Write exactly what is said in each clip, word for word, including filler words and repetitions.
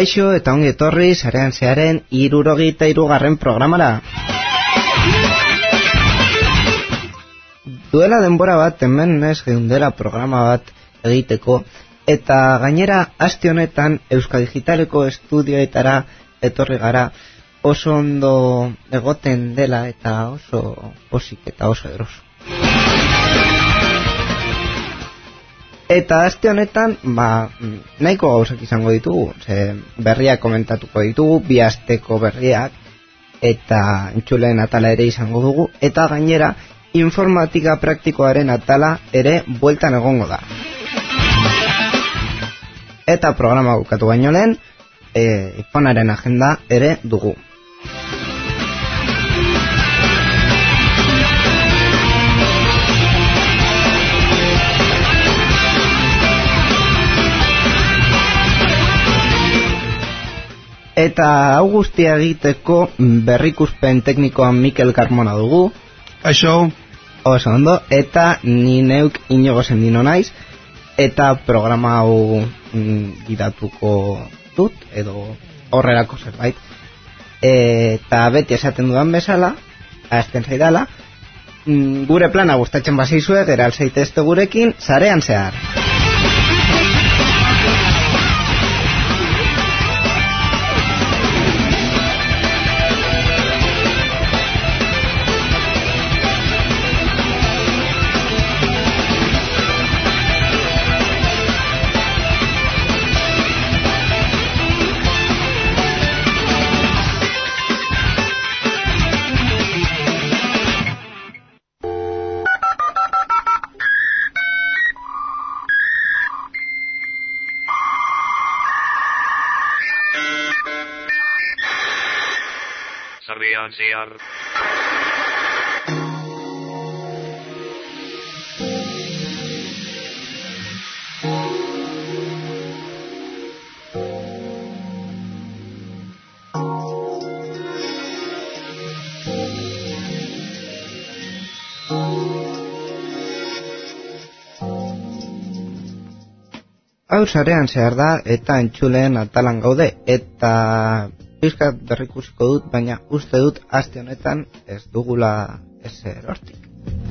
Kaixo eta ongi etorri Sarean Zearen hirurogeita hirugarren programara. Duela denbora bat hemen ez geundela programa bat egiteko, eta gainera aste honetan Euskal Digitaleko estudioetara etorri gara, oso ondo egoten dela eta oso posik eta oso eroso. Eta aste honetan, ba, nahiko gauzak izango ditugu, ze berriak komentatuko ditugu, bi asteko berriak, eta entzuleen atala ere izango dugu, eta gainera informatika praktikoaren atala ere bueltan egongo da. Eta programa bukatu baino lehen, e, iPhonearen agenda ere dugu. Eta hau guztia egiteko berrikuspen teknikoan Mikel Carmona dugu. Kaixo. Oso ondo, eta ni neuk Inigo Sendino naiz, eta programa hau mm, gidatuko dut, edo horrelako zerbait. Eta beti esaten dudan bezala, hasten zaidala, mm, gure plana gustatzen bazaizue, geral zaitezte gurekin, Sarean Zehar. Sarean Zehar. Hau Sarean Zehar da, eta entzuleen atalan gaude, eta pizkat berrikusiko dut, baina uste dut aste honetan ez dugula ezer hortik.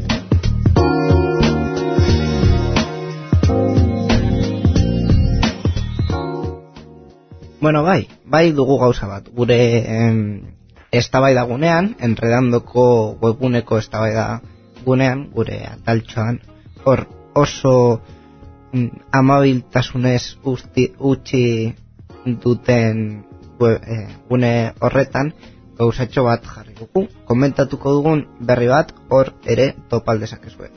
Bueno, bai, bai dugu gauza bat. Gure em, eztabaida gunean, enredandoko webguneko eztabaida gunean, gure ataltxoan, hor oso mm, amabiltasunez usti, utzi duten gune horretan gauzatxo bat jarri dugu, komentatuko dugun berri bat hor ere topal dezakezue.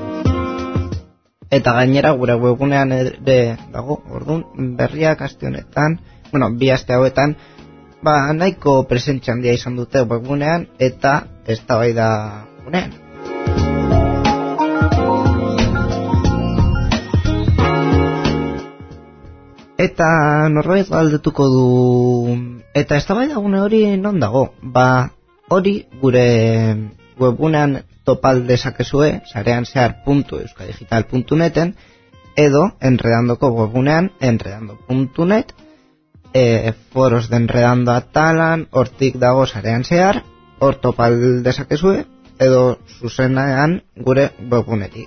Eta gainera gure webgunean ere dago, orduan berriak aste honetan, bueno, bi aste hauetan, ba nahiko presentzia handia izan dute webgunean eta eztabaida gunean. Eta norbait galdetuko du, eta eztabaida gune hori non dago? Ba, hori gure webgunean topal dezakezue, sareanzehar puntu euskadigital puntu neten, edo enredandoko webgunean enredando puntu net, e, foros de enredando atalan, hortik dago Sarean Zehar, hor topal dezakezue, edo zuzenean gure webgunetik.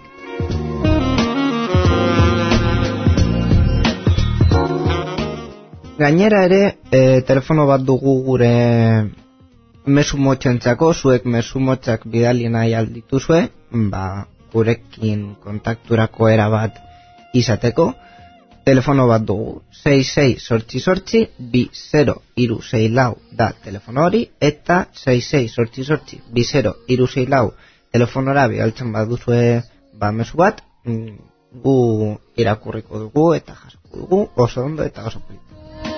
Gainera ere, e, telefono bat dugu gure mezu motxentzako, zuek mezu motxak bidali nahi aldituzue, ba, gurekin kontakturako era bat izateko. Telefono bat dugu, sei sei sortzi sortzi, bi zero iru sei lau da telefono hori, eta sei sei sortzi sortzi, bi zero iru sei lau telefonora bialtzen bat duzue ba, mezu bat, gu irakurriko dugu eta jasoko dugu, oso ondo eta oso polito.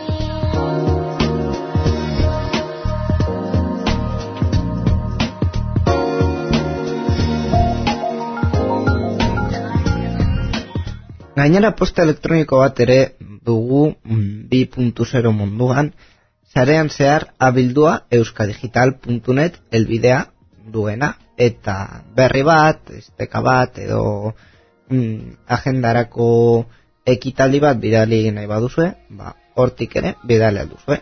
Gainera posta elektroniko bat ere dugu bi puntu zero munduan, Sarean Zehar abildua euskadigital puntu net elbidea duena, eta berri bat, esteka bat, edo mm, agendarako ekitaldi bat bidali nahi baduzue, ba, hortik ere bidali alduzue.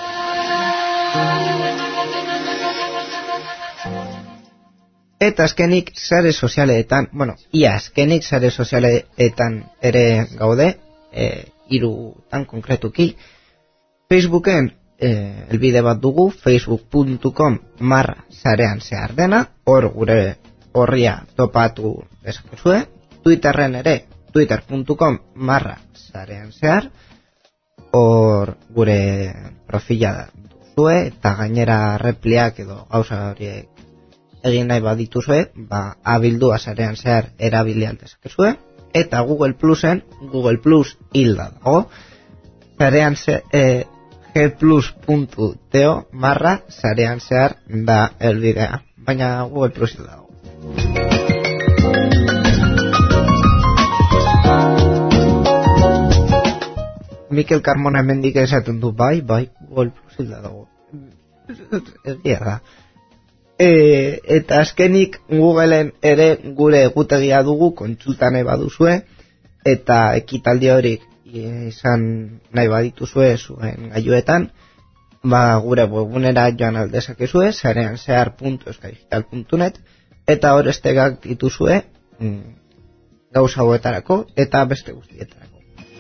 Eta azkenik sare sozialetan, bueno, ia azkenik sare sozialetan ere gaude, e, hirutan konkretuki. Facebooken e, elbide bat dugu, facebook puntu com barra sarean zehar dena, hor gure horria topatu dezakezue. Twitterren ere, twitter puntu com barra sarean zehar, hor gure profila duzue, eta gainera repliak edo gauza horiek egin nahi badituzue, ba, abildua sarean zehar erabili aldezakezue, eta Google Plusen, Google Plus hilda dago, sarean ze, e, gplus puntu to barra sarean zehar da elbidea, baina Google Plus hilda dago. Mikel Carmona hemendik esaten du, bai, bai, Google Plus hilda dago. Egia da. E, eta azkenik Googleen ere gure egutegia dugu kontsulta nahi baduzue, eta ekitaldi horik izan nahi badituzue zuen gailuetan, ba gure webgunera joan aldezakezue, sarean zehar puntu euskadigital puntu net, eta hor estegak dituzue mm, gauza hauetarako eta beste guztietarako.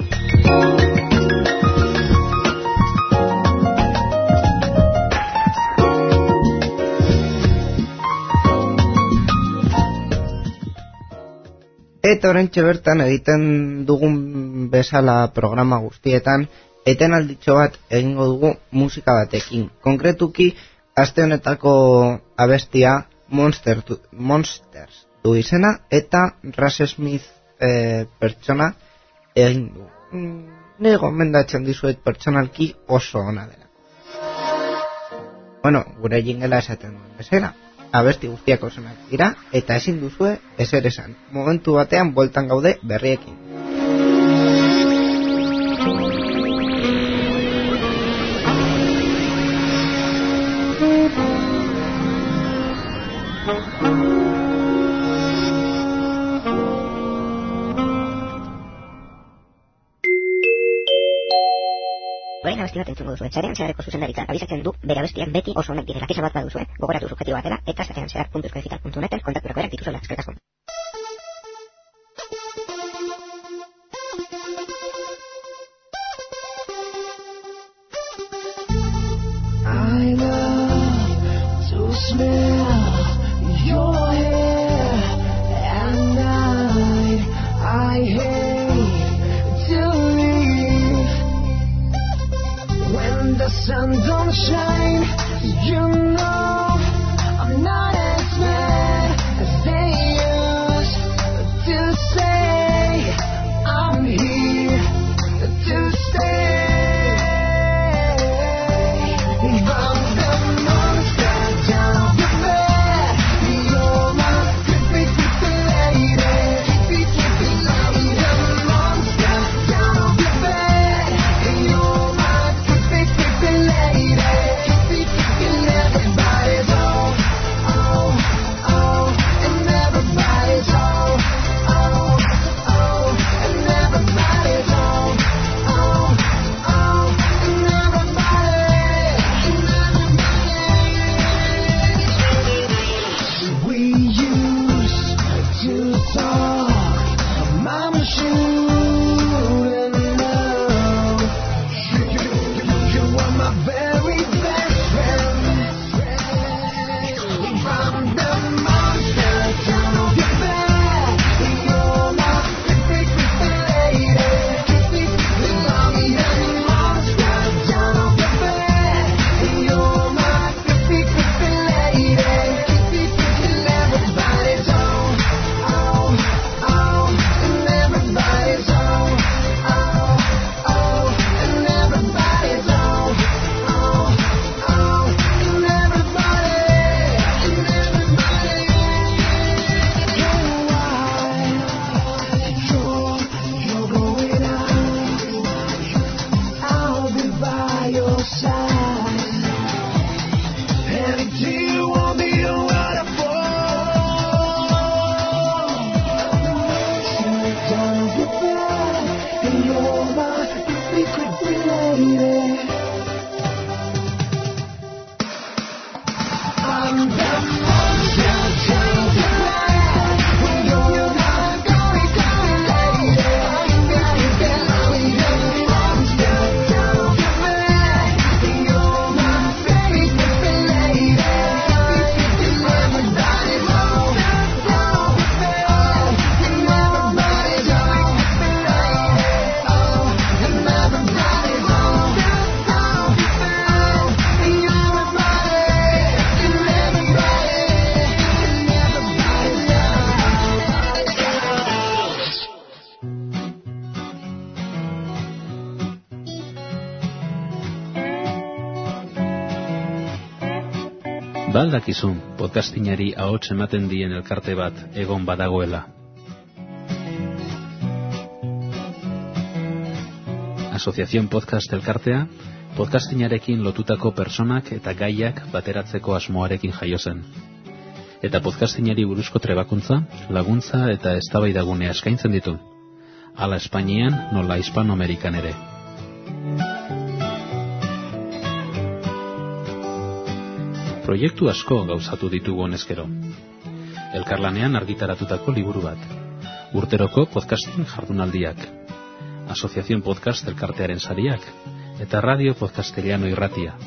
Eta orentxe bertan egiten dugun bezala programa guztietan, eten alditxo bat egingo dugu musika batekin. Konkretuki, aste honetako abestia Monster, Monsters du izena, eta Russ Smith e, pertsona egin du. Nire gomendatzen dizuet pertsonalki oso ona dela. Bueno, gure jingela esaten duen bezala. Abesti guztiak osonak dira, eta ezin duzue ezer esan. Momentu batean bueltan gaude berriekin. Orain abesti bat entzungo duzue, sarean zeharreko zuzendaritza abizatzen du bere abestiak beti oso honek direla. Kexa bat baduzue, gogoratu subjektiboa dela, eta sarean zehar puntu euskadigital puntu neten kontakturako erak dituzuela. Eskerrik asko. I love to smell your hair at night. I hate to leave when the sun don't shine. You know I'm not as mad as they used to say. I'm here to stay. Everybody Baldakizu podcastinari ahots ematen dien elkarte bat egon badagoela. Asociación Podcast elkartea, podcastinarekin lotutako personak eta gaiak bateratzeko asmoarekin jaio zen. Eta podcastinari buruzko trebakuntza, laguntza eta eztabaidagunea eskaintzen ditu. Hala Espainian, nola Hispanoamerikan ere. Proiektu asko gauzatu ditugu honezkero. Elkarlanean argitaratutako liburu bat. Urteroko podcasting jardunaldiak. Asociación Podcast elkartearen sariak. Eta Radio Podcasteliano irratia.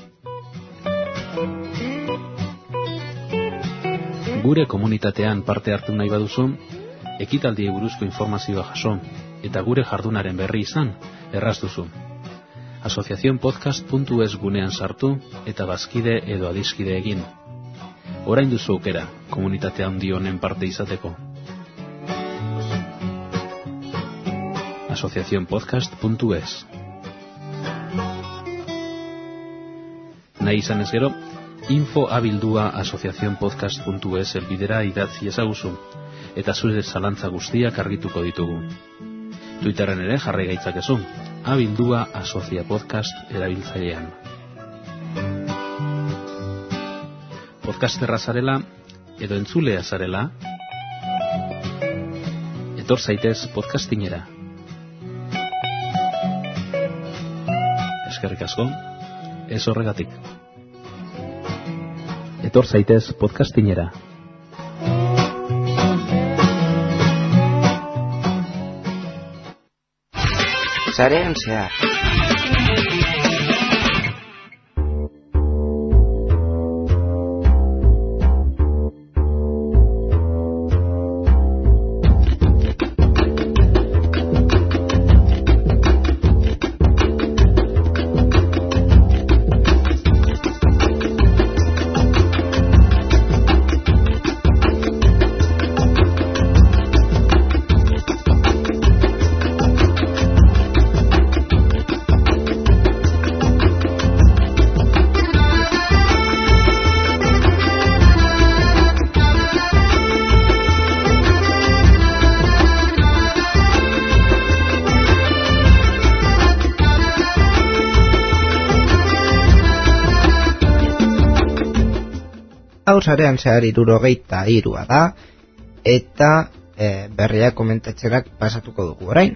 Gure komunitatean parte hartu nahi baduzu, ekitaldiei buruzko informazioa jaso, eta gure jardunaren berri izan, erraz duzu. asociación podcast puntu es gunean sartu eta bazkide edo adiskide egin. Orain duzu aukera, komunitate handi honen parte izateko. asociación podcast puntu es. Nahi izan ez gero, info abildua asociación podcast puntu es elbidera idatzi ezaguzu, eta zure zalantza guztiak argituko ditugu. Twitterren ere jarri gaitzakezu, abildua asocia podcast erabiltzailean. Podcasterra zarela, edo entzulea zarela, etor zaitez podcastinera. Eskerrik asko, ez horregatik. Etor zaitez podcastinera. Sarean zehar. Sarean zehar hirurogeita hirua da, eta e, berria komentatzerak pasatuko dugu orain.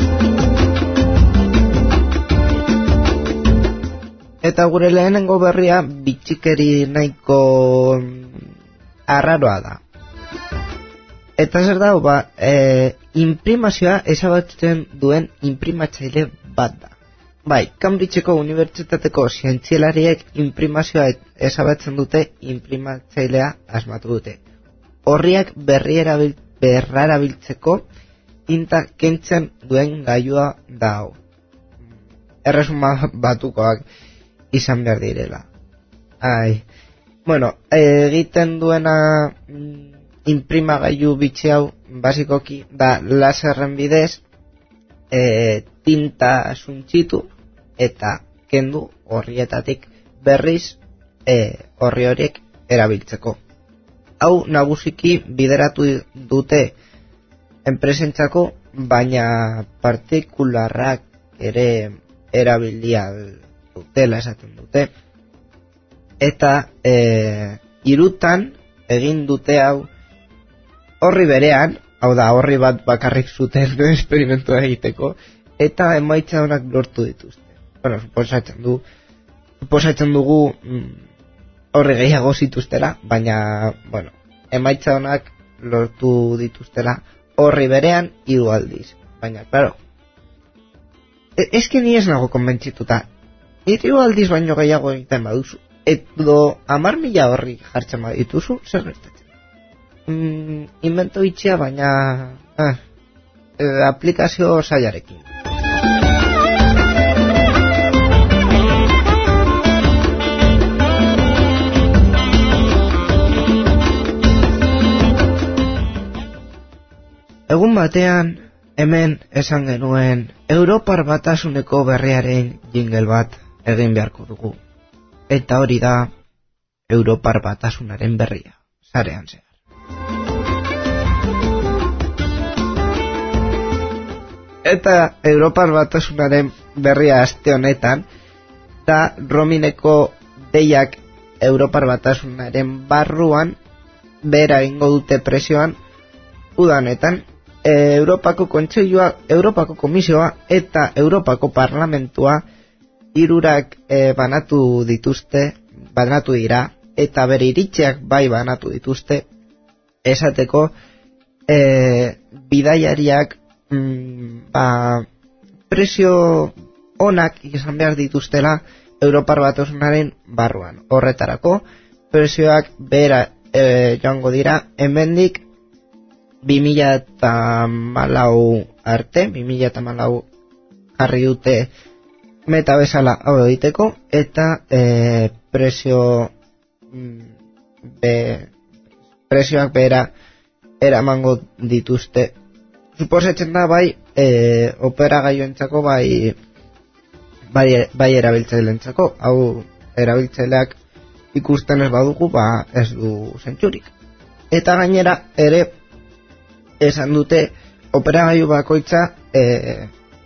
Eta gure lehenengo berria bitxikeri nahiko arraroa da. Eta zer da, ba, e, imprimazioa ezabatzen duen imprimatzaile bat da. Bai, Cambridgeko unibertsitateko zientzialariek imprimazioa ezabatzen dute imprimatzailea asmatu dute. Horriak berrerabiltzeko tinta kentzen duen gailua da hau. Erresuma batukoak izan behar direla. Ai. Bueno, egiten duena imprimagailu bitxi hau basikoki da laserren bidez e, tinta suntxitu eta kendu horrietatik berriz e, horri horiek erabiltzeko. Hau nagusiki bideratu dute enpresentzako, baina partikularrak ere erabilia dutela esaten dute. Eta e, hirutan egin dute hau horri berean, hau da horri bat bakarrik zuten esperimentua egiteko, eta emaitza honak lortu dituzte. Bueno, suposatzen du, suposatzen dugu mm, horri gehiago zituztela, baina, bueno, emaitza honak lortu dituztela horri berean hiru aldiz. Baina, claro, e, eske ni ez nago konbentzituta, hiru aldiz baino gehiago egiten baduzu, edo hamar mila horri jartzen badituzu, zer gertatzen? Mm, invento itxia, baina eh, eh, aplikazio saiarekin. Egun batean, hemen esan genuen Europar Batasuneko berriaren jingle bat egin beharko dugu. Eta hori da Europar Batasunaren berria, sarean zehar. Eta Europar Batasunaren berria aste honetan, da roamingeko deiak Europar Batasunaren barruan bera egingo dute presioan udanetan. E, Europako Kontseilua, Europako Komisioa eta Europako Parlamentua hirurak e, banatu dituzte, banatu dira, eta bere iritziak bai banatu dituzte, esateko e, bidaiariak mm, ba, presio onak izan behar dituztela Europar Batasunaren barruan. Horretarako, presioak bera e, joango dira, hemendik bi mila hamalau arte, bi mila hamalau jarri dute meta bezala hau egiteko, eta e, presio be, presioak bera eramango dituzte. Suposatzen da bai e, operagailuentzako bai bai, bai erabiltzaileentzako, hau erabiltzaileak ikusten ez badugu, ba ez du zentzurik. Eta gainera ere esan dute operagailu bakoitza e,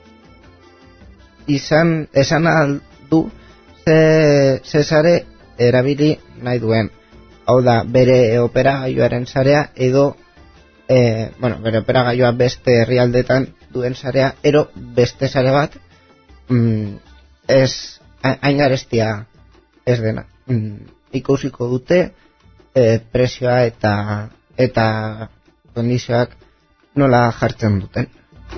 izan esan aldu ze, ze sare erabili nahi duen. Hau da, bere operagailuaren sarea edo e, bueno, bere operagailua beste herrialdetan duen sarea, ero beste sare bat mm, ez hain garestia ez dena. Mm, ikusiko dute e, presioa eta eta kondizioak nola jartzen duten.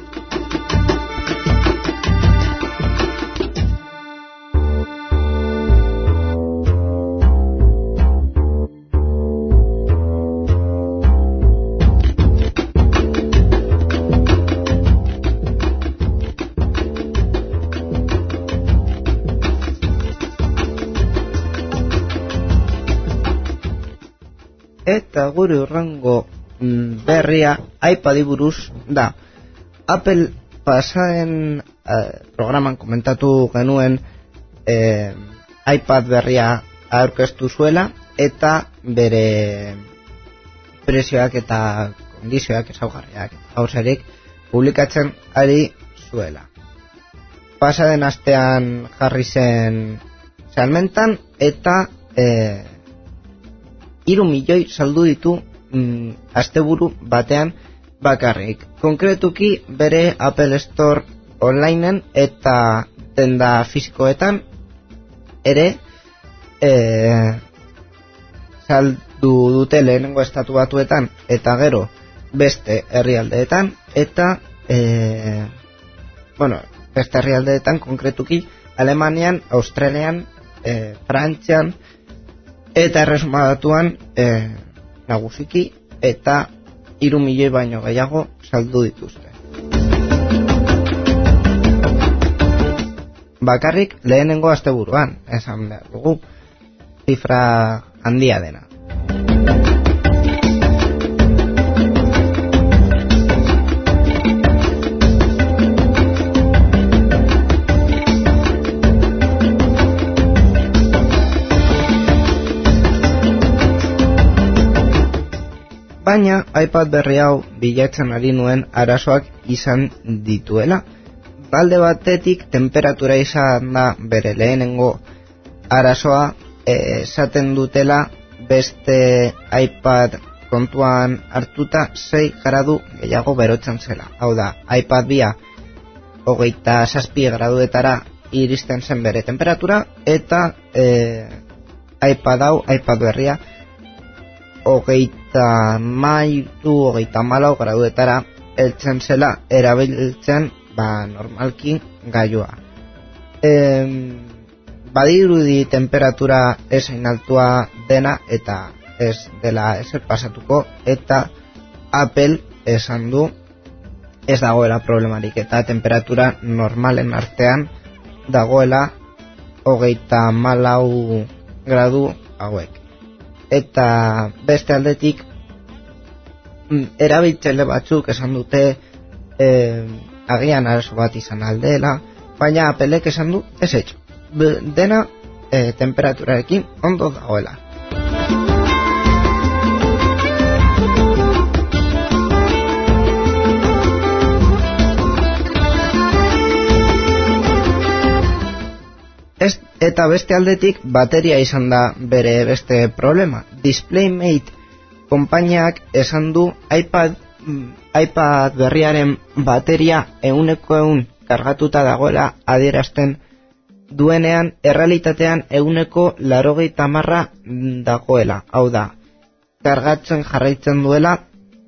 Eta gure urrengo berria iPadi buruz da. Apple pasaden eh, programan komentatu genuen eh, iPad berria aurkeztu zuela eta bere prezioak eta kondizioak ezaugarriak gauzarik publikatzen ari zuela. Pasaden astean jarri zen salmentan eta eh, hiru milioi saldu ditu mm, asteburu batean bakarrik. Konkretuki bere Apple Store onlineen eta tenda fisikoetan ere e, saldu dute lehenengo estatu batuetan eta gero beste herrialdeetan eta e, bueno, beste herrialdeetan konkretuki Alemanian, Australian, e, Frantzian eta erresuma batuan e, nagusiki eta hiru milioi baino gehiago saldu dituzte. Bakarrik lehenengo asteburuan, esan behar dugu, zifra handia dena. Baina iPad berri hau bilatzen ari nuen arazoak izan dituela. Alde batetik temperatura izan da bere lehenengo arazoa, esaten dutela beste iPad kontuan hartuta sei gradu gehiago berotzen zela. Hau da, iPad bia hogeita zazpi graduetara iristen zen bere temperatura eta e, iPad hau, iPad berria hogeita mairu, hogeita malau graduetara heltzen zela erabiltzen ba normalki gailua. E, badirudi temperatura esain altua dena eta ez dela ezer pasatuko eta Apple esan du ez dagoela problemarik eta temperatura normalen artean dagoela hogeita malau gradu hauek. Eta beste aldetik erabiltzaile batzuk esan dute eh, agian arazo bat izan aldela, baina Applek esan du ez etxo, dena eh, temperaturarekin ondo dagoela. Eta beste aldetik bateria izan da bere beste problema. DisplayMate konpainiak esan du iPad, iPad berriaren bateria ehuneko ehun kargatuta dagoela adierazten duenean, errealitatean ehuneko laurogeita hamarra dagoela. Hau da, kargatzen jarraitzen duela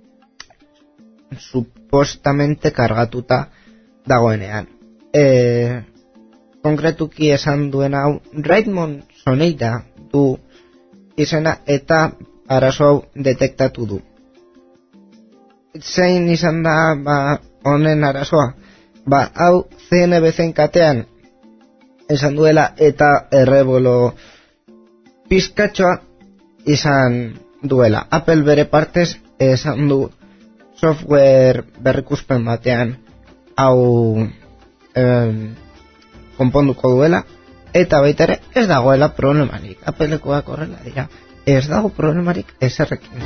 supostamente kargatuta dagoenean. E, konkretuki esan duen hau, Raymond Soneira du izena eta arazo hau detektatu du. Zein izan da ba, honen arazoa? Ba, hau C N B C katean esan duela eta errebolo pizkatxoa izan duela. Apple bere partez esan du software berrikuspen batean hau eh, konponduko duela, eta baita ere ez dagoela problemarik. Applekoak horrela dira, ez dago problemarik ezerrekin.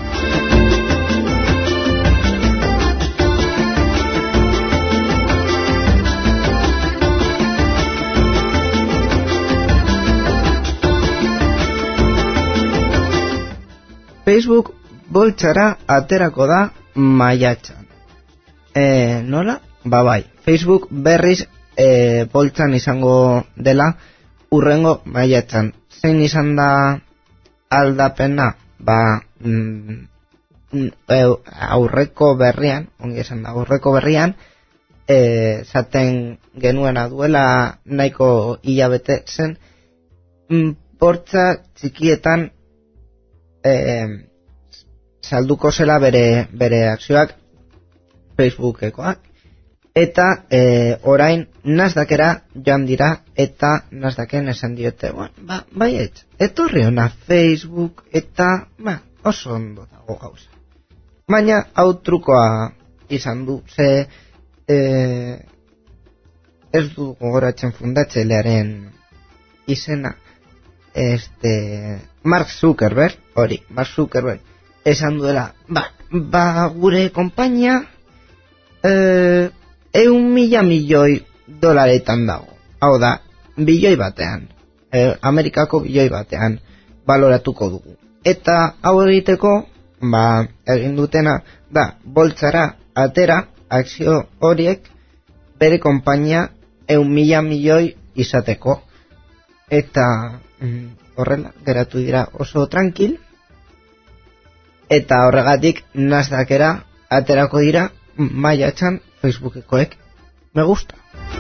Facebook boltsara aterako da maiatxan. E, nola? Ba bai, Facebook berriz e, boltsan izango dela urrengo maiatxan. Zein izan da aldapena? Ba mm, aurreko berrian, ongi esan da, aurreko berrian e, zaten genuena duela nahiko hilabete zen mm, boltsa txikietan Eh, salduko zela bere, bere akzioak Facebookekoak, eta eh, orain Nasdaqera joan dira, eta Nasdaqen esan diote, ba, ba, baiet, etorri ona Facebook, eta ba, oso ondo dago gauza. Baina hau trukoa izan du, ze eh, ez du gogoratzen fundatzailearen izena, este Mark Zuckerberg, hori, Mark Zuckerberg esan duela, ba, ba gure konpainia eh, eun mila milioi dolaretan dago. Hau da, bilioi batean, eh, Amerikako bilioi batean baloratuko dugu. Eta hau egiteko, ba, egin dutena da, boltsara atera akzio horiek bere konpainia eun mila milioi izateko. Eta horrela geratu dira oso tranquil, eta horregatik Nasdaqera aterako dira maiatxan Facebookekoek. Me gusta.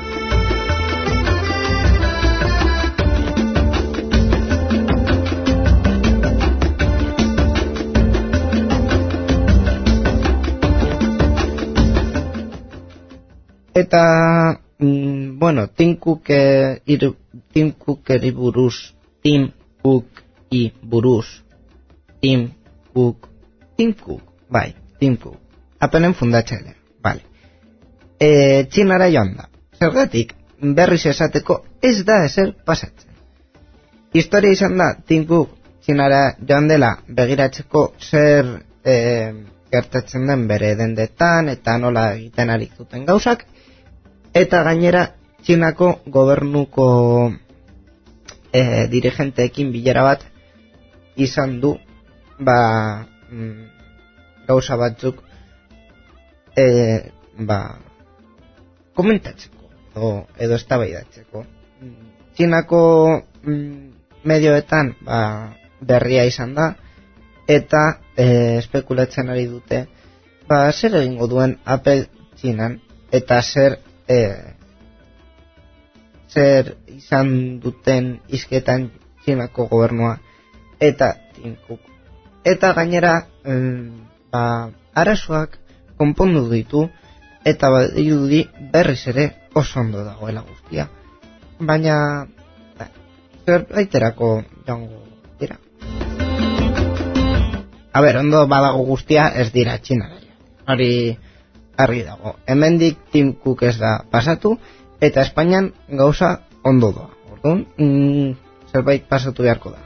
Eta mm, bueno, Tim Cook e, ir, Tim Cookeri buruz Tim Cook i buruz Tim Cook Tim Cook, bai, Tim Cook Appleen fundatzailea, vale. E, Txinara joan da. Zergatik berriz esateko ez da ezer pasatzen. Historia izan da Tim Cook Txinara joan dela begiratzeko zer e, gertatzen den bere dendetan eta nola egiten ari duten gauzak, eta gainera Txinako gobernuko e, dirigenteekin bilera bat izan du, ba mm, gauza batzuk e, ba komentatzeko edo, edo eztabaidatzeko. Txinako mm, medioetan ba, berria izan da, eta e, espekulatzen ari dute ba zer egingo duen Apple Txinan, eta zer e, zer izan duten hizketan Txinako gobernua eta Tim Cook. Eta gainera mm, ba, arazoak konpondu ditu, eta badirudi berriz ere oso ondo dagoela guztia. Baina ba, zerbaiterako joango dira. A ber, ondo badago guztia ez dira Txinara. Hori argi dago. Hemendik Tim Cook ez da pasatu, eta Espainian gauza ondo doa. Orduan, mm, zerbait pasatu beharko da.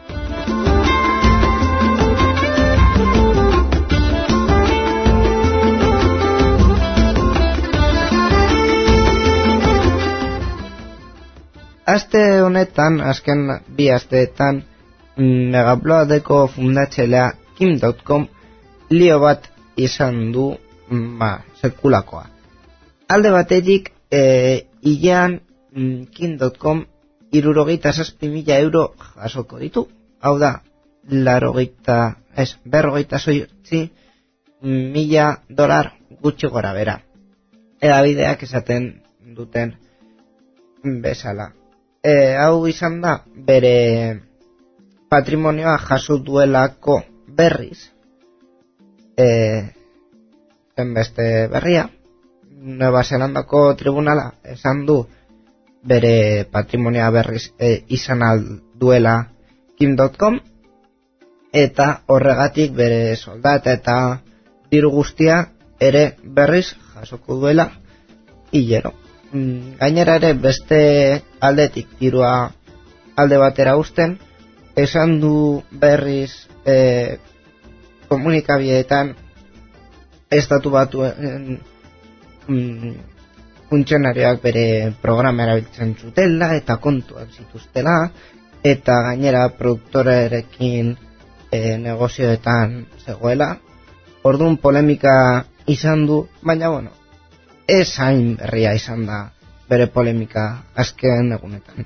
aste honetan, azken bi asteetan, Megabloadeko fundatzailea Kim dot com lio bat izan du, ba, sekulakoa. Alde batetik, e, hilean Kim dot com hirurogeita zazpi mila euro jasoko ditu. Hau da, larogeita, ez, berrogeita zortzi mila dolar gutxi gora bera. Edabideak esaten duten bezala. E, hau izan da, bere patrimonioa jaso duelako berriz, e, zen beste berria, Nueva Zelandako tribunala esan du bere patrimonioa berriz e, izan alduela Kim dot com, eta horregatik bere soldata eta diru guztia ere berriz jasoko duela hilero. Gainera ere beste aldetik dirua alde batera uzten, esan du berriz e, komunikabideetan estatu batuen mm, funtzionarioak bere programa erabiltzen zutela eta kontuak zituztela, eta gainera produktorerekin e, negozioetan zegoela. Orduan polemika izan du, baina bueno, ez hain berria izan da bere polemika azken egunetan.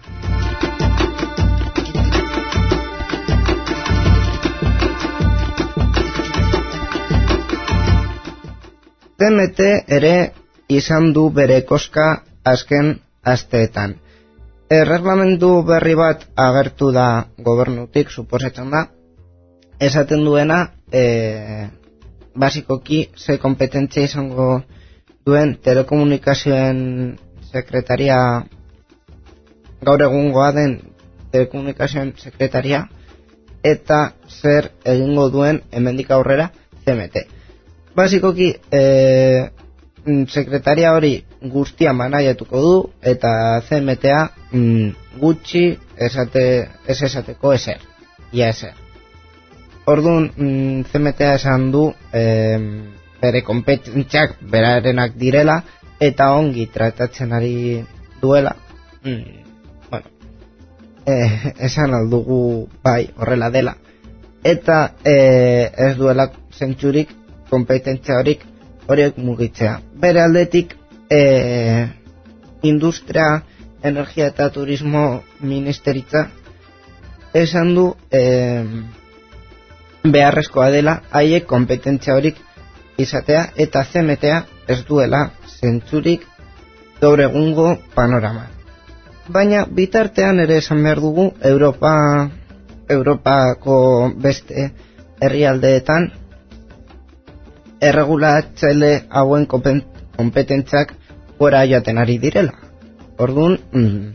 T M T ere izan du bere koska azken asteetan. Erreglamendu berri bat agertu da gobernutik, suposatzen da, esaten duena, e, basikoki ze kompetentzia izango duen telekomunikazioen sekretaria, gaur egungoa den telekomunikazioen sekretaria, eta zer egingo duen hemendik aurrera C M T. Basikoki, e, sekretaria hori guztia manaiatuko du, eta C M T a mm, gutxi esate, ez esateko ezer, ia ezer. Orduan, mm, C M T a esan du e, bere kompetentziak berarenak direla, eta ongi tratatzen ari duela. Mm, bueno, e, esan aldugu bai horrela dela, eta e, ez duela zentzurik kompetentzia horik horiek mugitzea. Bere aldetik, e, industria, energia eta turismo ministeritza esan du e, beharrezkoa dela haiek kompetentzia horik izatea, eta C M T a ez duela zentzurik gaur egungo panorama. Baina bitartean ere esan behar dugu Europa, Europako beste herrialdeetan erregulatzaile hauen kompetentziak gora joaten ari direla. Orduan, mm,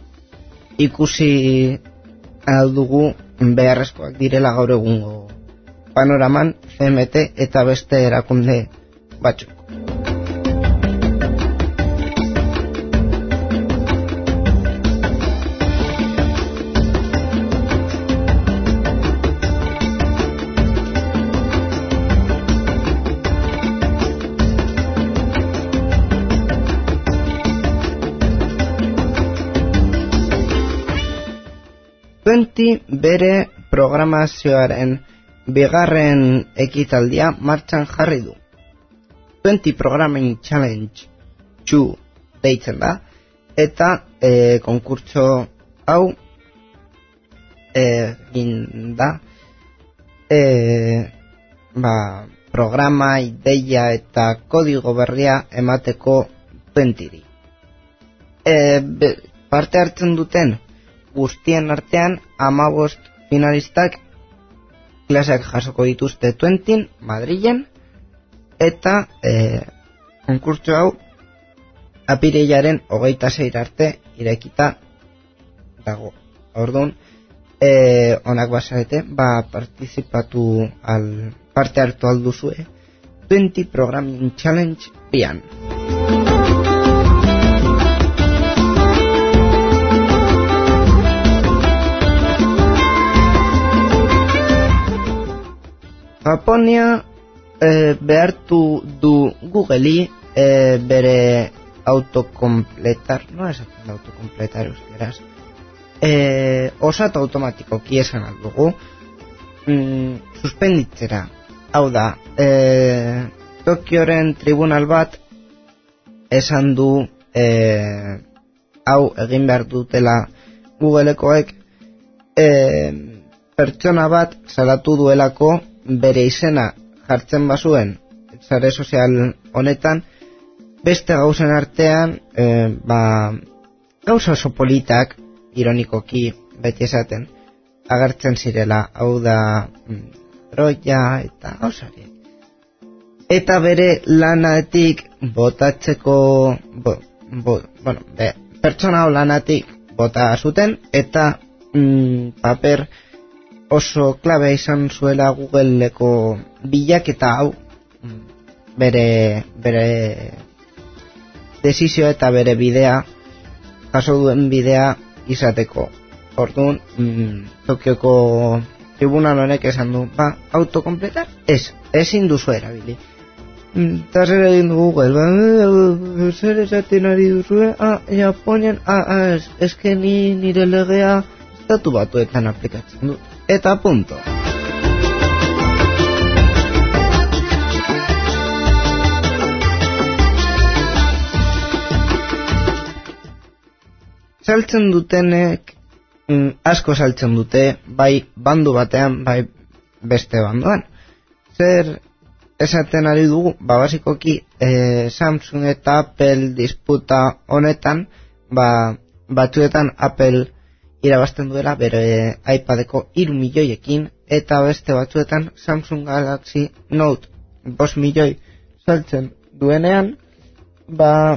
ikusi aldugu beharrezkoak direla gaur egungo panoraman C M T eta beste erakunde batzuk. Twenty bere programazioaren bigarren ekitaldia martxan jarri du. Twenty Programming Challenge two deitzen da, eta e, konkurtso hau egin da e, ba, programa, ideia eta kodigo berria emateko twentyri. E, be, parte hartzen duten guztien artean hamabost finalistak klaseak jasoko dituzte twentyn Madrilen, eta e, konkurtso hau apirilaren hogeita sei arte irekita dago. Orduan, e, onak bazarete, ba partizipatu al, parte hartu alduzue Twenty Programming Challenge bian. Japonia e, behartu du Googleri e, bere autokompletar, no esaten da autokompletar euskeraz, e, osatu automatikoki esan aldugu mm, suspenditzera. Hau da, e, Tokioren tribunal bat esan du e, hau egin behar dutela Googlekoek e, pertsona bat salatu duelako bere izena jartzen bazuen sare sozial honetan, beste gauzen artean e, ba, gauza oso politak, ironikoki beti esaten, agertzen zirela, hau da roia eta gauzari. Eta bere lanatik botatzeko bo, bo, bueno, be, pertsona lanatik bota zuten eta mm, paper oso klabe izan zuela Googleko bilaketa hau bere bere desizio eta bere bidea jaso duen bidea izateko. Orduan mm, Tokioko tribunal honek esan du, ba, autokompletar ez, ezin duzu erabili. Eta zer egin du Google, ba, zer esaten ari duzue, ah, Japonian, ah, ah, ez, ezke ni nire legea estatu batuetan aplikatzen dut. Eta punto. Saltzen dutenek mm, asko saltzen dute, bai bandu batean, bai beste banduan. Zer esaten ari dugu, ba basikoki e, Samsung eta Apple disputa honetan, ba batzuetan Apple irabazten duela bere iPadeko hiru milioiekin, eta beste batzuetan Samsung Galaxy Note bost milioi saltzen duenean, ba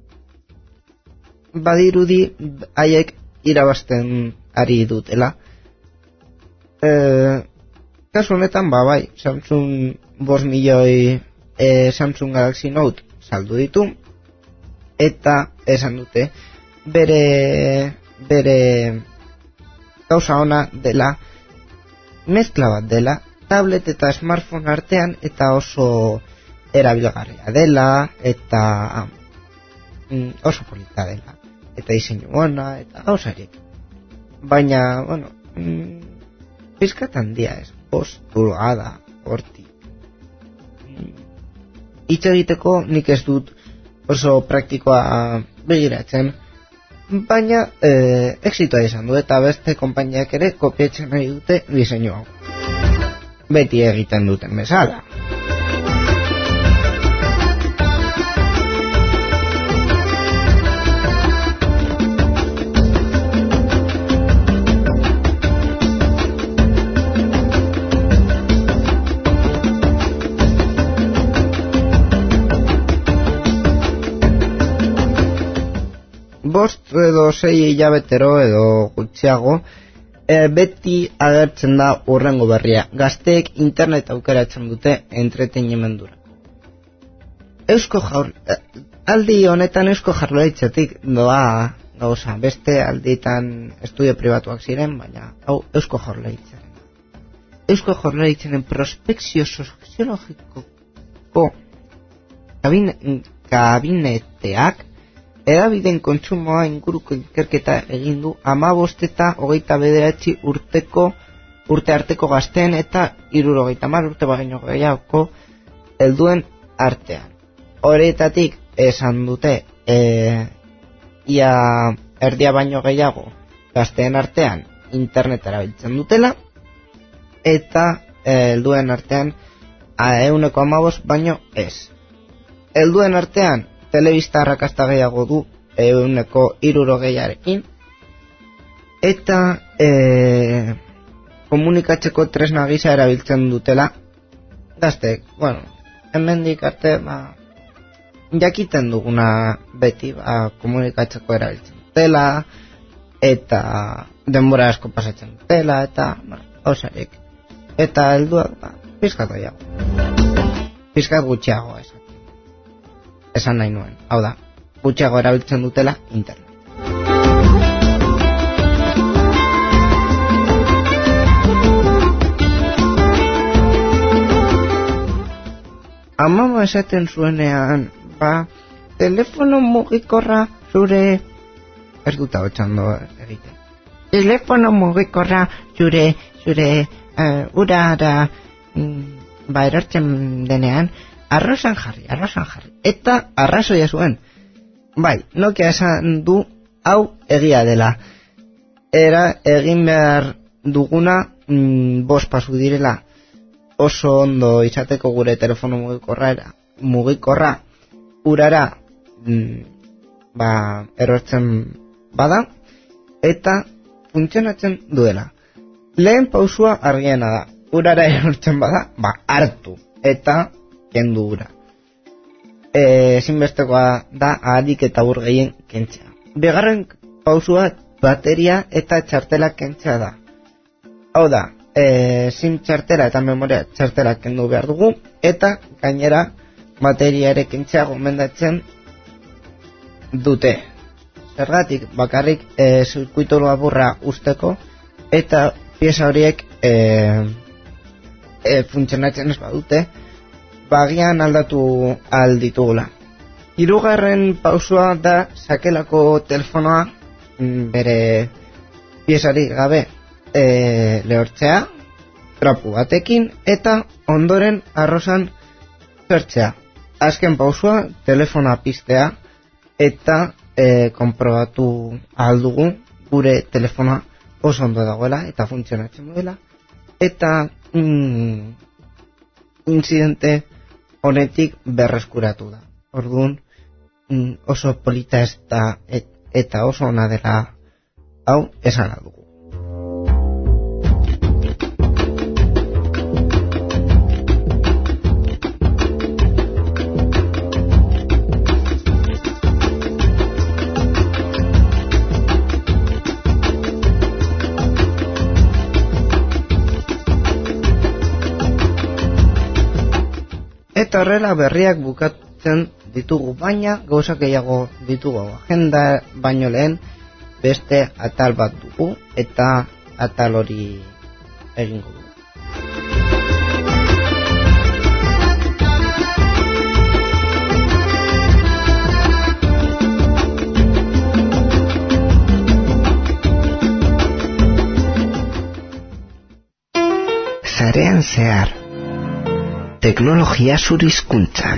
badirudi haiek irabazten ari dutela. E, kasu honetan, ba bai, Samsung bost milioi e, Samsung Galaxy Note saldu ditu, eta esan dute bere bere gauza ona dela, mezkla bat dela, tablet eta smartphone artean, eta oso erabilgarria dela, eta mm, oso polita dela, eta diseinu ona, eta gauzariek. Baina, bueno, mm, pizkat handia ez, bost pulgada hortik. Hitz egiteko nik ez dut oso praktikoa begiratzen, baina eh, exitoa izan du, eta beste konpainiak ere kopiatzen nahi dute diseinu hau. Beti egiten duten bezala. Bost edo sei hilabetero edo gutxiago e, beti agertzen da urrengo berria. Gazteek internet aukeratzen dute entretenimendurako. Eusko jaur... aldi honetan Eusko Jaurlaritzatik doa gauza, beste alditan estudio pribatuak ziren, baina hau Eusko Jaurlaritzaren. Eusko Jaurlaritzaren prospekzio soziologikoko kabine, kabineteak edabideen kontsumoa inguruko ikerketa egin du hamabost eta hogeita bederatzi urteko urte arteko gazteen eta hirurogeita hamar urte baino gehiagoko helduen artean. Horietatik esan dute e, ia erdia baino gehiago gazteen artean internet erabiltzen dutela, eta helduen artean ehuneko hamabost baino ez. Helduen artean telebista arrakasta gehiago du ehuneko hirurogeiarekin, eta e, komunikatzeko tresna gisa erabiltzen dutela gazteek. Bueno, hemendik arte ba, jakiten duguna beti ba, komunikatzeko erabiltzen dutela, eta denbora asko pasatzen dutela, eta bueno, osarek. Eta helduak ba, pizkat gehiago, pizkat gutxiago ez. Esan nahi nuen, hau da, gutxiago erabiltzen dutela internet. Amama esaten zuenean, ba, telefono mugikorra zure ez dut hau txando egiten. telefono mugikorra zure zure uh, urara mm, ba erortzen denean arrosan jarri, arrosan jarri. Eta arrazoia zuen. Bai, Nokia esan du hau egia dela. Era egin behar duguna mm, bost pasu direla oso ondo izateko gure telefono mugikorra mugikorra urara mm, ba erortzen bada eta funtzionatzen duela. Lehen pausua argiena da. Urara erortzen bada, ba hartu eta kendu ura. Eh, ezinbestekoa da ahadik eta ur gehien kentzea. Bigarren pausua bateria eta txartela kentzea da. Hau da, e, sim txartela eta memoria txartela kendu behar dugu, eta gainera bateria ere kentzea gomendatzen dute. Zergatik bakarrik e, zirkuito laburra usteko eta pieza horiek e, e, funtzionatzen ez badute, bagian aldatu alditugula. Hirugarren pausua da sakelako telefonoa bere piezari gabe e, lehortzea trapu batekin eta ondoren arrosan zertzea. Azken pausua telefonoa piztea eta e, konprobatu aldugu gure telefonoa oso ondo dagoela eta funtzionatzen duela eta mm, incidente honetik berreskuratu da. Orduan mm, oso polita ez da et, eta oso ona dela hau esan dugu. Eta horrela berriak bukatzen ditugu, baina gauzak gehiago ditugu. Agenda baino lehen beste atal bat dugu eta atal hori egingo dugu. Sarean zehar teknologia zure hizkuntzan.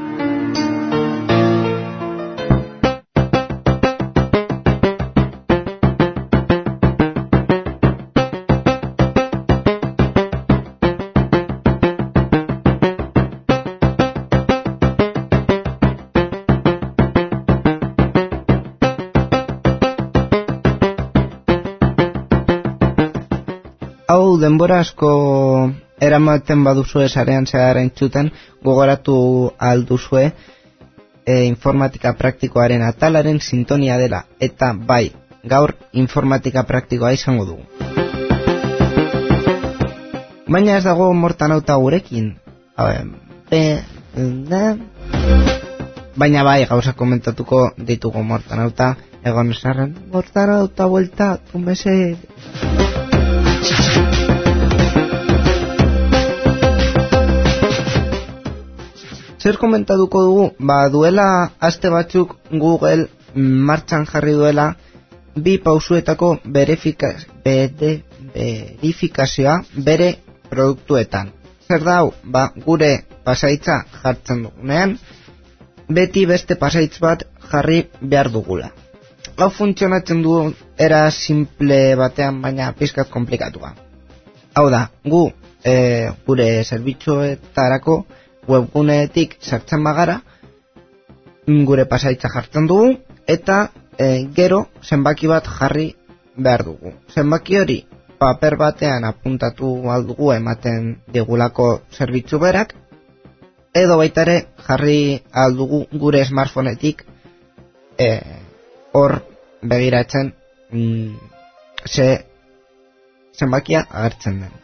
Hau denbora asko eramaten baduzue sarean zehar entzuten, gogoratu alduzue e, informatika praktikoaren atalaren sintonia dela, eta bai, gaur informatika praktikoa izango dugu. Baina ez dago mortanauta gurekin. Baina bai, gauza komentatuko ditugu mortanauta, egon esarren, mortanauta buelta, tumese. Zer komentatuko dugu? Ba, duela aste batzuk Google martxan jarri duela bi pausuetako verifikaz, bede, verifikazioa bere produktuetan. Zer da hau? Ba, gure pasaitza jartzen dugunean, beti beste pasaitz bat jarri behar dugula. Hau funtzionatzen du era simple batean, baina pizkat komplikatua. Hau da, gu e, gure zerbitzuetarako webguneetik sartzen bagara, gure pasaitza jartzen dugu, eta e, gero zenbaki bat jarri behar dugu. Zenbaki hori paper batean apuntatu aldugu ematen digulako zerbitzu berak, edo baita ere jarri aldugu gure smartphoneetik hor e, begiratzen mm, ze zenbakia agertzen den.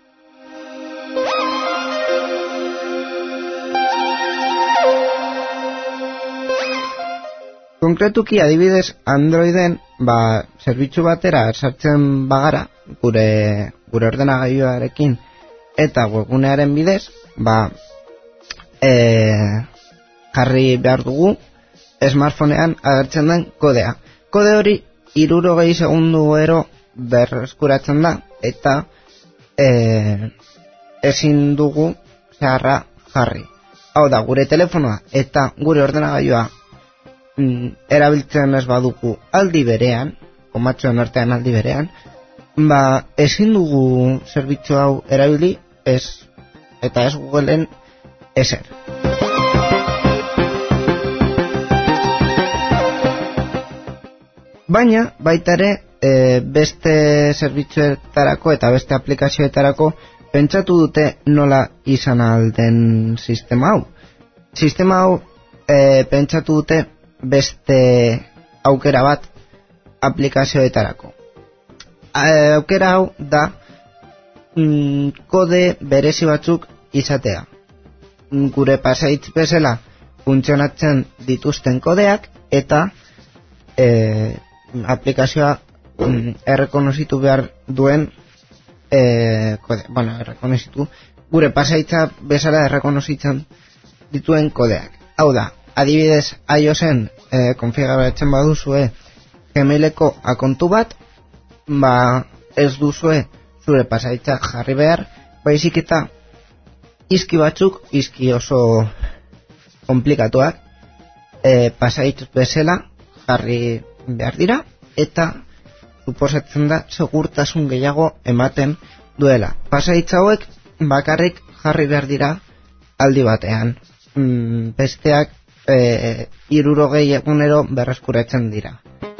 Konkretuki adibidez Androiden ba, zerbitzu batera sartzen bagara gure, gure ordenagailuarekin eta webgunearen bidez ba, e, jarri behar dugu smartphonean agertzen den kodea. Kode hori hirurogei segundu ero berreskuratzen da eta e, ezin dugu zeharra jarri. Hau da, gure telefonoa eta gure ordenagailua mm, erabiltzen ez badugu aldi berean, komatxoen artean aldi berean, ba ezin dugu zerbitzu hau erabili ez eta ez Googleen ezer. Baina baita ere e, beste zerbitzuetarako eta beste aplikazioetarako pentsatu dute nola izan alden sistema hau. Sistema hau e, pentsatu dute beste aukera bat aplikazioetarako. E, aukera hau da mm, kode berezi batzuk izatea. Gure pasahitz bezala funtzionatzen dituzten kodeak eta e, aplikazioa mm, errekonozitu behar duen e, kode, bueno, errekonozitu gure pasahitza bezala errekonozitzen dituen kodeak. Hau da, adibidez iOSen e, konfiguratzen baduzue Gmaileko akontu bat, ba ez duzue zure pasahitza jarri behar, baizik eta izki batzuk, izki oso komplikatuak, e, pasahitz bezala jarri behar dira, eta suposatzen da segurtasun gehiago ematen duela. Pasahitz hauek bakarrik jarri behar dira aldi batean. Mm, besteak e, hirurogei egunero berreskuratzen dira.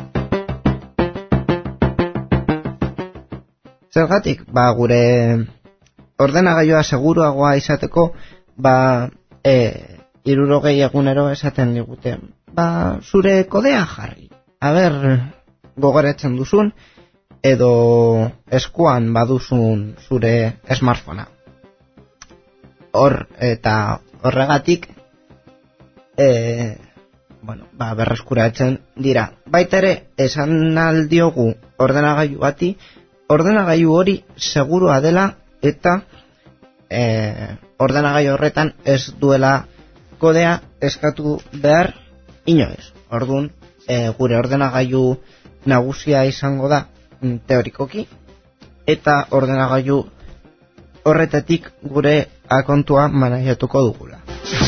Zergatik, ba gure ordenagailua seguruagoa izateko, ba e, hirurogei egunero esaten digute, ba zure kodea jarri. A ber, gogoratzen duzun edo eskuan baduzun zure smartphonea. Hor eta horregatik e, bueno, ba, berreskuratzen dira. Baita ere, esan aldiogu ordenagailu bati, ordenagailu hori segurua dela eta e, ordenagailu horretan ez duela kodea eskatu behar inoiz. Ordun, e, gure ordenagailu nagusia izango da teorikoki eta ordenagailu horretatik gure akontua manejatuko dugula.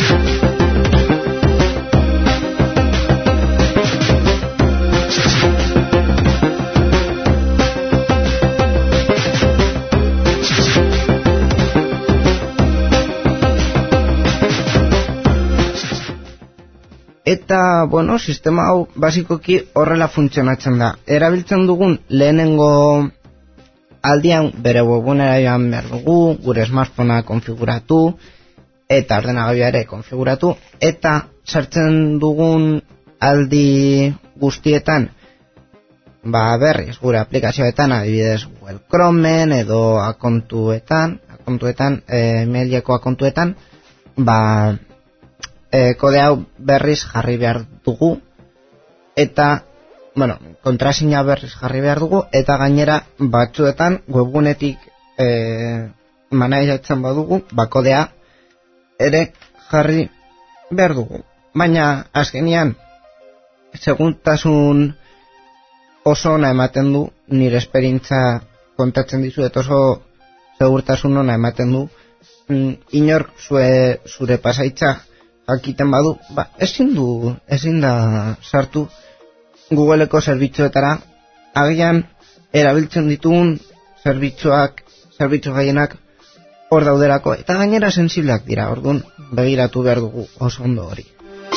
Eta, bueno, sistema hau basikoki horrela funtzionatzen da. Erabiltzen dugun lehenengo aldian bere webgunera joan behar dugu, gure smartphonea konfiguratu eta ordenagailua ere konfiguratu, eta sartzen dugun aldi guztietan, ba berriz gure aplikazioetan, adibidez Google Chromeen edo akontuetan, akontuetan, e, maileko akontuetan, ba e, kode hau berriz jarri behar dugu eta bueno, kontrasina berriz jarri behar dugu eta gainera batzuetan webgunetik e, maneiatzen badugu, ba kodea ere jarri behar dugu. Baina azkenian segurtasun oso ona ematen du, nire esperientza kontatzen dizuet oso segurtasun ona ematen du. Mm, inork zue, zure pasahitza jakiten badu, ba, ezin du, ezin da sartu Googleeko zerbitzuetara, agian erabiltzen ditugun zerbitzuak, zerbitzu gehienak hor dauderako, eta gainera sensibleak dira, orduan begiratu behar dugu oso ondo hori.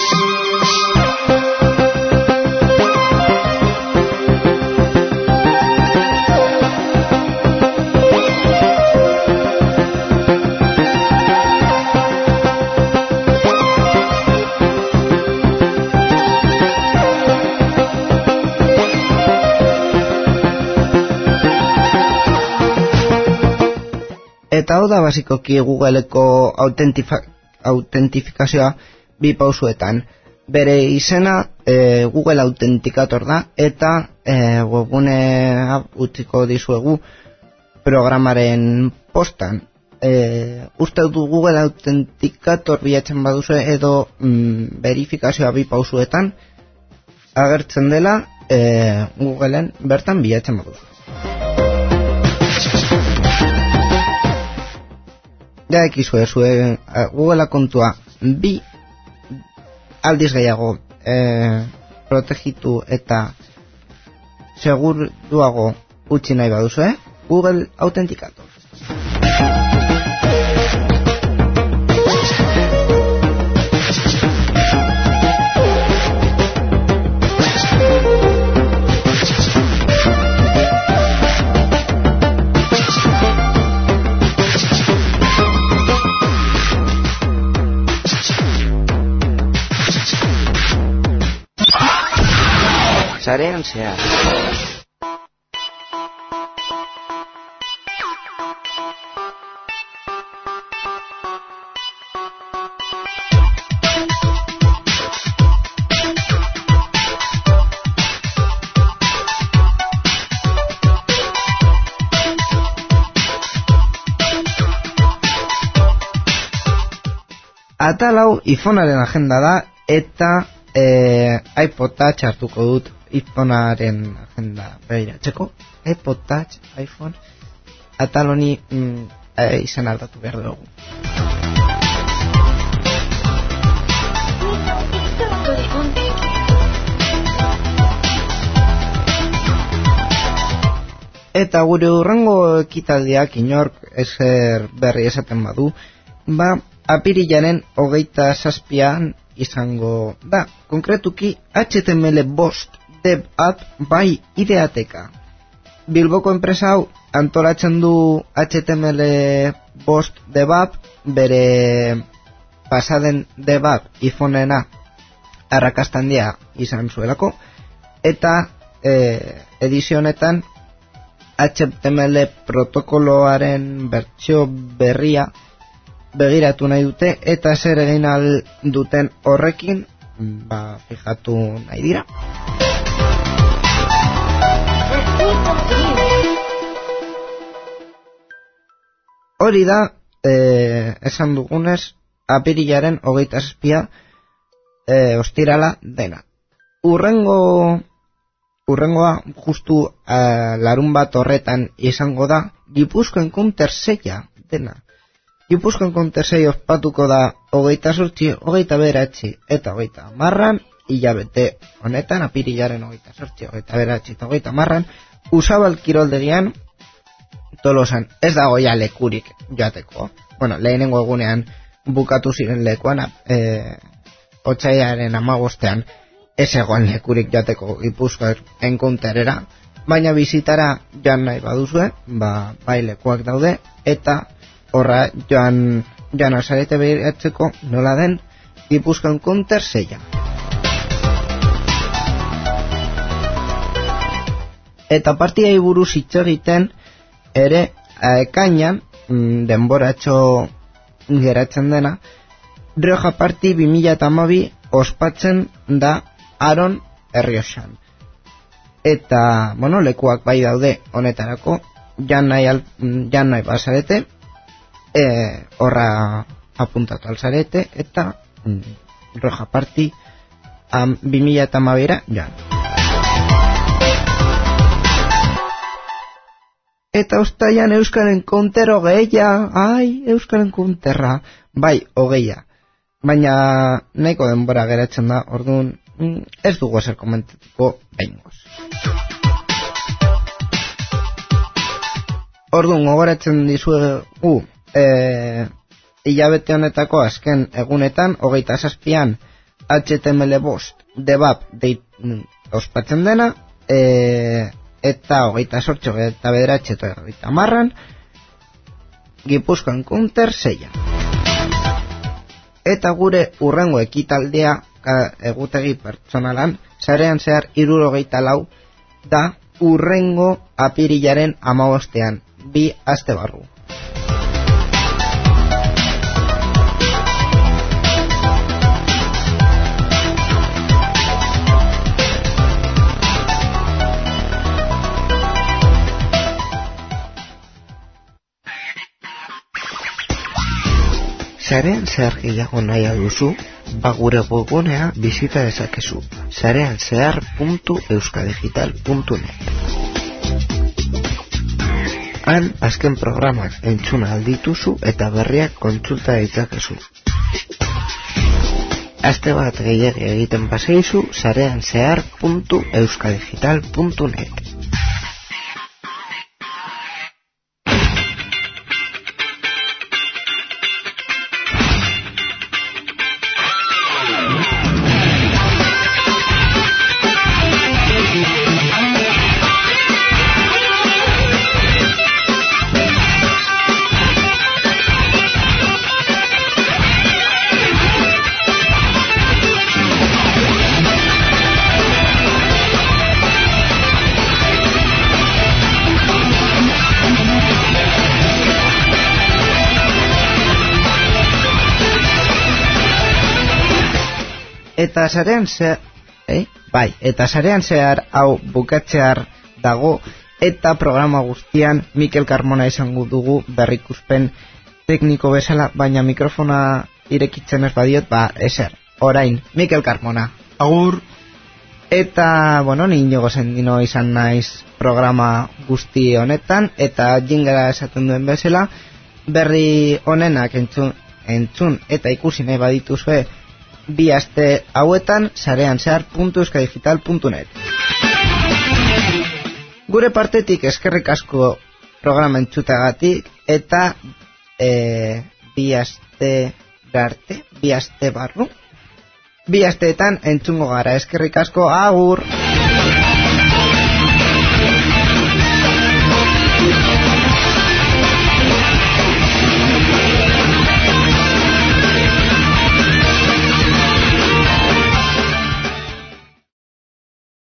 Eta hau da basikoki Googleeko autentifikazioa bi pausuetan. Bere izena e, Google Authenticator da eta e, webgunea utziko dizuegu programaren postan. E, uste du Google Authenticator bilatzen baduzu edo mm, verifikazioa bi pausuetan agertzen dela e, Googleen bertan bilatzen baduzu. ja ekizue zuen Google kontua bi aldiz gehiago e, protegitu eta seguruago utzi nahi baduzu, eh? Google Authenticator. Sarean zehar. Atal hau iPhonearen agenda da eta eh, iPod Touch hartuko dut iPhonearen agenda begiratzeko. iPod Touch, iPhone, atal honi mm, e, izan aldatu behar dugu. Eta gure hurrengo ekitaldiak inork ezer berri esaten badu, ba, apirilaren hogeita zazpian izango da. Konkretuki H T M L bost Dev App bai Ideateka. Bilboko enpresa hau antolatzen du H T M L bost Dev App, bere pasaden Dev App iPhoneena arrakastandia izan zuelako, eta eh, edizio honetan H T M L protokoloaren bertsio berria begiratu nahi dute, eta zer egin al duten horrekin, ba, fijatu nahi dira. Hori da, eh, esan dugunez, apirilaren hogeita zazpia eh, ostirala dena. Urrengo, urrengoa justu eh, larun bat horretan izango da, Gipuzkoan Counter-Seia dena. Gipuzkoan Counter-Sei ospatuko da hogeita zortzi, hogeita beratzi eta hogeita marran, hilabete honetan, apirilaren hogeita zortzi, hogeita beratzi eta hogeita marran, Usabal kiroldegian, Tolosan. Ez dago ja lekurik joateko. Bueno, lehenengo egunean bukatu ziren lekuan, e, otsaiaren hamabostean ez egoan lekurik joateko Gipuzkoan Counterera, baina bizitara joan nahi baduzue, ba, bai lekuak daude, eta horra joan, joan azarete behiratzeko nola den Gipuzkoan Counter-Seia. Eta partiai buruz hitz egiten ere ekainan denboratxo geratzen dena, Rioja Party bi mila hamabi ospatzen da Aron Errioxan. Eta, bueno, lekuak bai daude honetarako, jan nahi, al, jan nahi bazarete, e, horra apuntatu alzarete, eta mm, Rioja Party am, bi mila hamabira jan. Eta ustaian Euskaren Counter hogeia, ai, Euskaren Counterra, bai, hogeia. Baina nahiko denbora geratzen da, orduan ez dugu ezer komentatuko behingoz. Orduan gogoratzen dizuegu, e, hilabete honetako azken egunetan, hogeita zazpian H T M L bost Dev App deit ospatzen dena, e, eta hogeita sortxo eta bederatxe eta hogeita marran Gipuzkoan Counter-Seia. Eta gure urrengo ekitaldea egutegi pertsonalan, sarean zehar hirurogeita lau da urrengo apirilaren hamabostean, bi aste barru. Sarean zehar gehiago nahi duzu, ba gure webgunea bizita dezakezu, sarean zehar puntu euskadigital puntu net. Han azken programak entzuna aldituzu eta berriak kontsulta ditzakezu. Aste bat gehiagi egiten paseizu sarean zehar puntu euskadigital puntu net. Eta sarean zehar, eh? bai, eta sarean zehar hau bukatzear dago eta programa guztian Mikel Carmona izango dugu berrikuspen tekniko bezala, baina mikrofona irekitzen ez badiot, ba, eser, orain, Mikel Carmona. Agur. Eta, bueno, ni Inigo Sendino izan naiz programa guzti honetan, eta jingara esaten duen bezala, berri honenak entzun, entzun eta ikusi nahi badituzue, bi aste hauetan sarean zehar puntu euskadigital puntu net. Gure partetik eskerrik asko programa entzutagatik eta e, bi aste arte, bi aste barru, bi asteetan entzungo gara. Eskerrik asko, agur!